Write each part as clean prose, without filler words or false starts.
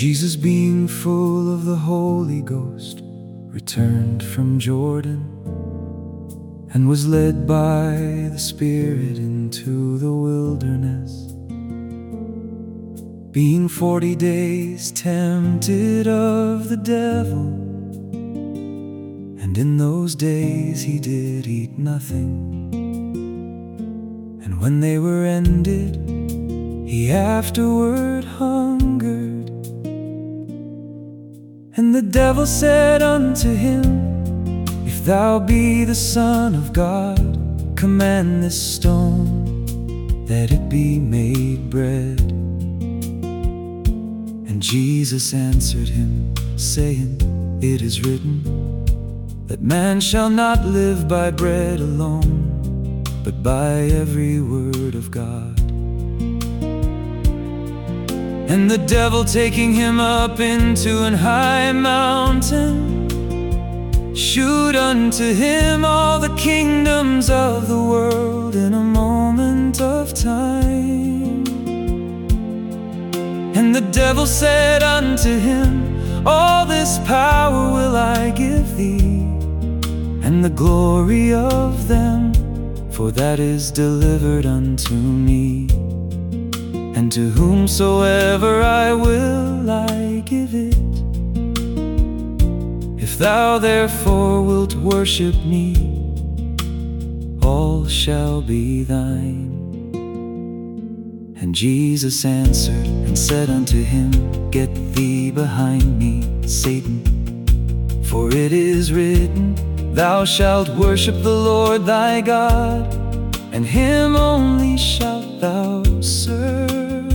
Jesus, being full of the Holy Ghost, returned from Jordan, and was led by the Spirit into the wilderness, being 40 days tempted of the devil. And in those days he did eat nothing. And when they were ended, he afterward hungered. And the devil said unto him, If thou be the Son of God, command this stone that it be made bread. And Jesus answered him, saying, It is written, that man shall not live by bread alone, but by every word of God. And the devil, taking him up into an high mountain, shewed unto him all the kingdoms of the world in a moment of time. And the devil said unto him, All this power will I give thee, and the glory of them, for that is delivered unto me. And to whomsoever I will, I give it. If thou therefore wilt worship me, all shall be thine. And Jesus answered and said unto him, Get thee behind me, Satan, for it is written, Thou shalt worship the Lord thy God, and him only shalt thou serve.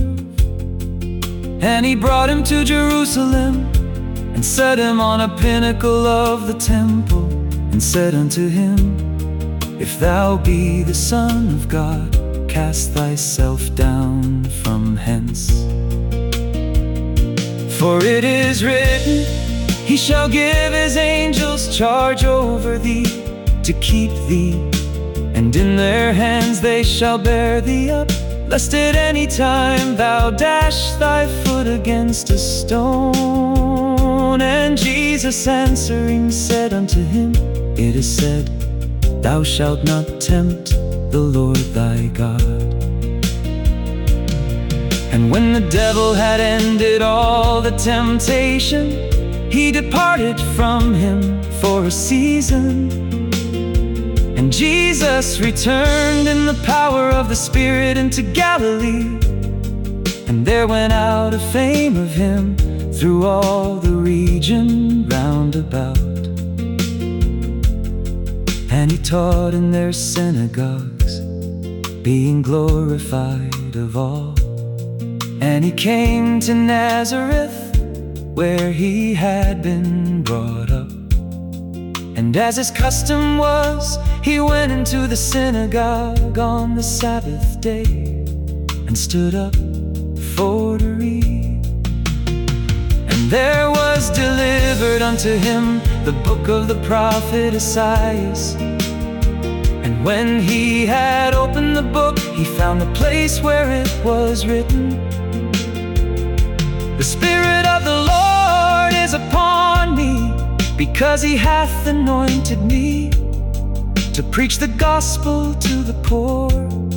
And he brought him to Jerusalem, and set him on a pinnacle of the temple, and said unto him, If thou be the Son of God, cast thyself down from hence. For it is written, He shall give his angels charge over thee, to keep thee, and in their hands they shall bear thee up, lest at any time thou dash thy foot against a stone. And Jesus answering said unto him, It is said, Thou shalt not tempt the Lord thy God. And when the devil had ended all the temptation, he departed from him for a season. And Jesus returned in the power of the Spirit into Galilee, and there went out a fame of him through all the region round about. And he taught in their synagogues, being glorified of all. And he came to Nazareth, where he had been brought up. And as his custom was, he went into the synagogue on the Sabbath day, and stood up for to read. And there was delivered unto him the book of the prophet Esaias. And when he had opened the book, he found the place where it was written, The Spirit of the Lord is upon me, because he hath anointed me to preach the gospel to the poor.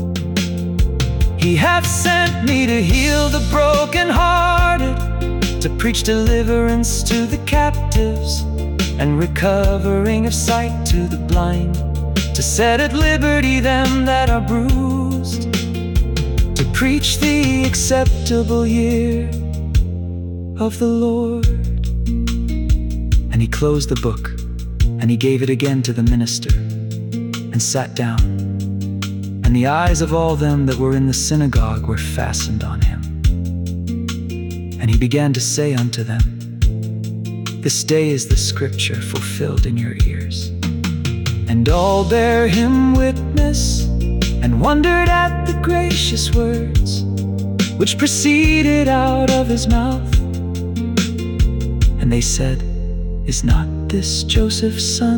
He hath sent me to heal the brokenhearted, to preach deliverance to the captives, and recovering of sight to the blind, to set at liberty them that are bruised, to preach the acceptable year of the Lord. And he closed the book, and he gave it again to the minister, and sat down. And the eyes of all them that were in the synagogue were fastened on him. And he began to say unto them, This day is the scripture fulfilled in your ears. And all bare him witness, and wondered at the gracious words which proceeded out of his mouth. And they said, Is not this Joseph's son?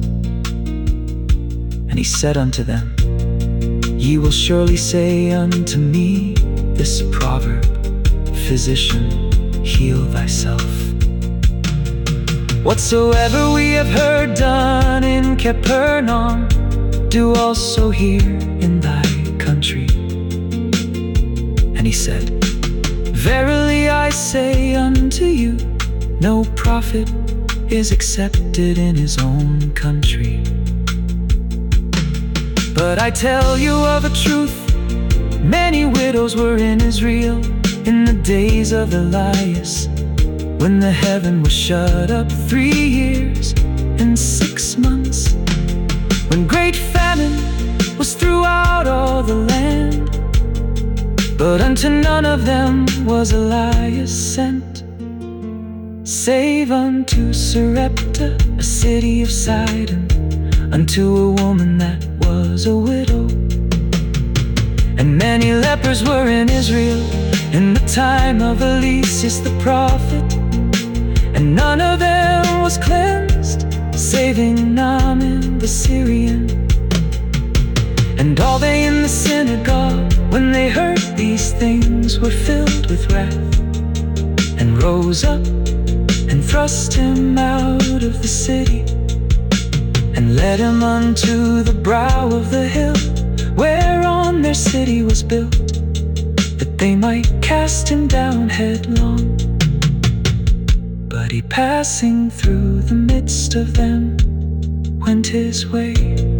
And he said unto them, Ye will surely say unto me this proverb, Physician, heal thyself. thyself. Whatsoever we have heard done in Capernaum, do also here in thy country. And he said, Verily I say unto you, no prophet is accepted in his own country. But I tell you of a truth, many widows were in Israel in the days of Elias, when the heaven was shut up 3 years and 6 months, when great famine was throughout all the land. But unto none of them was Elias sent, save unto Sarepta, a city of Sidon, unto a woman that was a widow. And many lepers were in Israel in the time of Eliseus the prophet, and none of them was cleansed, saving Naaman the Syrian. And all they in the synagogue, when they heard these things, were filled with wrath, and rose up and thrust him out of the city, and led him unto the brow of the hill, whereon their city was built, that they might cast him down headlong. But he, passing through the midst of them, went his way.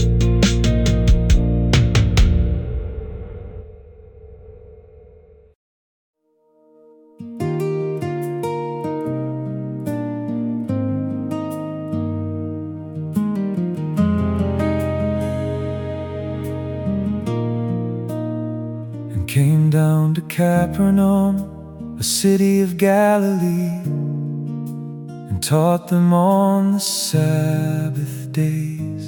Came down to Capernaum, a city of Galilee, and taught them on the Sabbath days.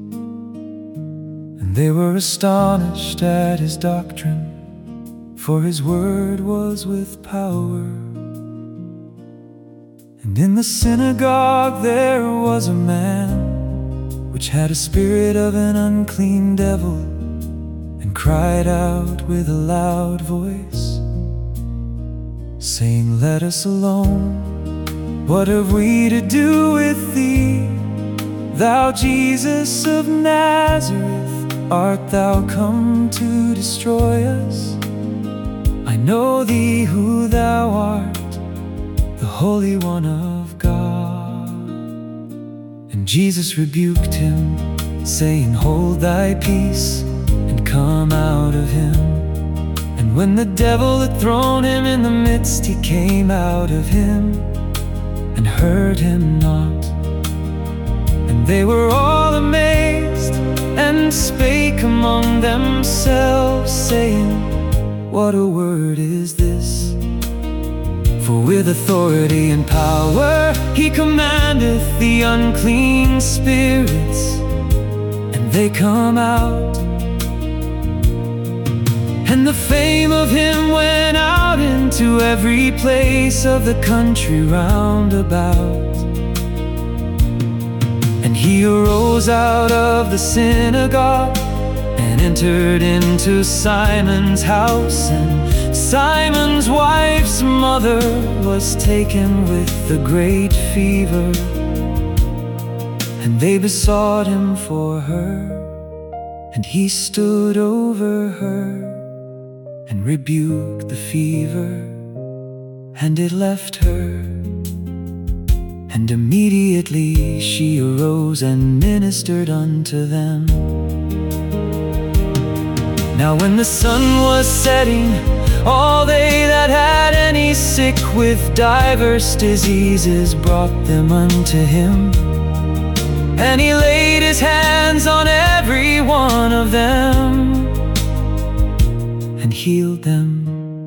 And they were astonished at his doctrine, for his word was with power. And in the synagogue there was a man which had a spirit of an unclean devil, cried out with a loud voice, saying, Let us alone, what have we to do with thee? Thou Jesus of Nazareth, art thou come to destroy us? I know thee who thou art, the Holy One of God. And Jesus rebuked him, saying, Hold thy peace, come out of him. And when the devil had thrown him in the midst, he came out of him, and hurt him not. And they were all amazed, and spake among themselves, saying, What a word is this! For with authority and power he commandeth the unclean spirits, and they come out. And the fame of him went out into every place of the country round about. And he arose out of the synagogue, and entered into Simon's house. And Simon's wife's mother was taken with a great fever, and they besought him for her. And he stood over her, and rebuked the fever, and it left her. And immediately she arose and ministered unto them. Now when the sun was setting, all they that had any sick with divers diseases brought them unto him. And he laid his hands on every one of them, and healed them.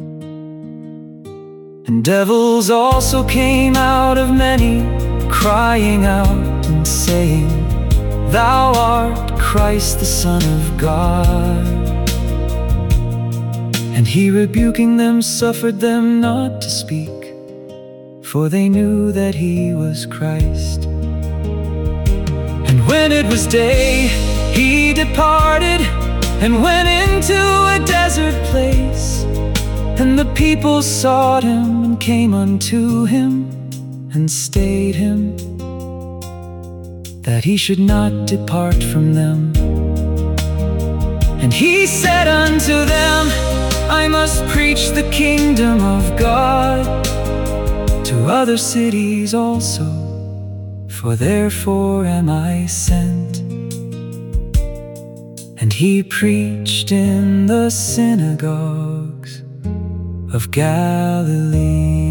And devils also came out of many, crying out and saying, Thou art Christ the Son of God. And he, rebuking them, suffered them not to speak, for they knew that he was Christ. And when it was day, he departed and went into a desert place. And the people sought him, and came unto him and stayed him, that he should not depart from them. And he said unto them, I must preach the kingdom of God to other cities also, for therefore am I sent. And he preached in the synagogues of Galilee.